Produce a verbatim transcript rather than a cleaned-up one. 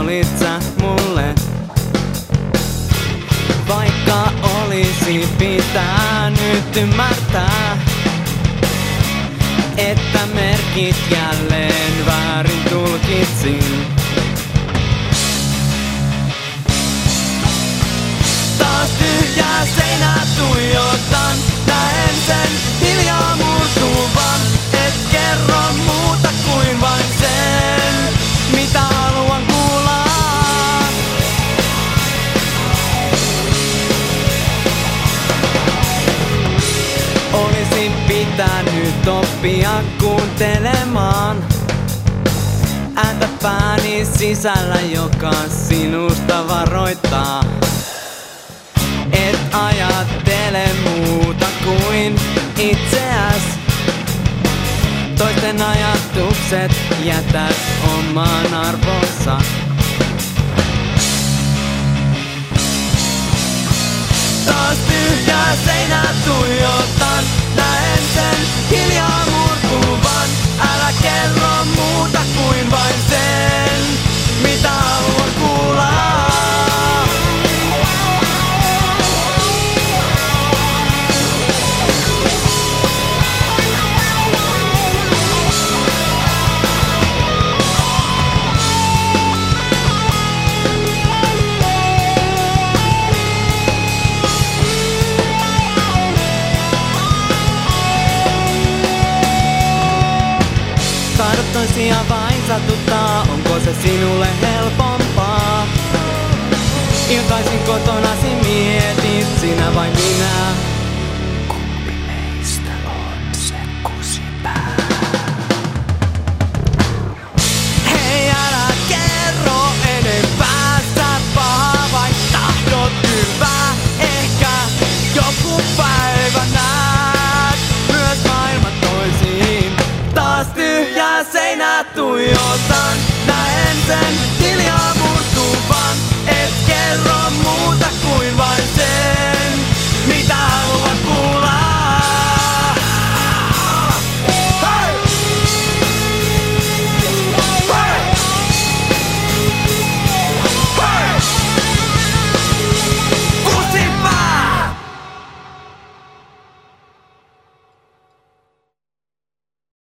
olit sä mulle. Vaikka olisi pitänyt ymmärtää, että merkit jälleen väärin tulkitsin. Taas tyhjää seinää tuijotan, näen sen hiljaa murtuvan. Et kerro muuta kuin vain sen, mitä haluan kuulla. Olisin pitänyt oppia kuuntelemaan ääntä pääni sisällä, joka sinusta varoittaa. Et ajattele muuta kuin itseäs. Toisten ajatukset jätät oman arvonsa. Taas tyhjää seinää tuijotan, näen sen hiljaa murtuvan. Älä kerro muuta kuin vain sen, mitä haluan kuulla. Taidot toisia vain satuttaa, onko se sinulle helpompaa? Iltaisin kotonasi mietit, sinä vai minä? Kumpi meistä on se kusipää? Hei, älä kerro enempää, sä paha vai tahdot hyvää. Ehkä joku päivä näet myös maailman toisiin. Taas tyhjää seinää tuijotan,